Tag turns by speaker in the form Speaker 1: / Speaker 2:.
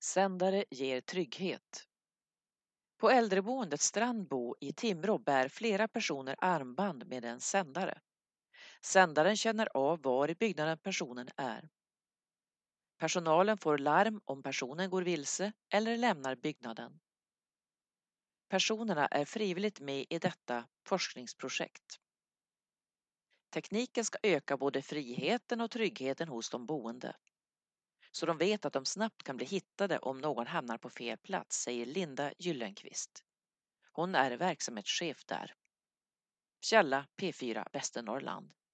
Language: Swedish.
Speaker 1: Sändare ger trygghet. På äldreboendet Strandbo i Timrå bär flera personer armband med en sändare. Sändaren känner av var i byggnaden personen är. Personalen får larm om personen går vilse eller lämnar byggnaden. Personerna är frivilligt med i detta forskningsprojekt. Tekniken ska öka både friheten och tryggheten hos de boende. Så de vet att de snabbt kan bli hittade om någon hamnar på fel plats, säger Linda Gyllenqvist. Hon är verksamhetschef där. Källa P4 Västernorrland.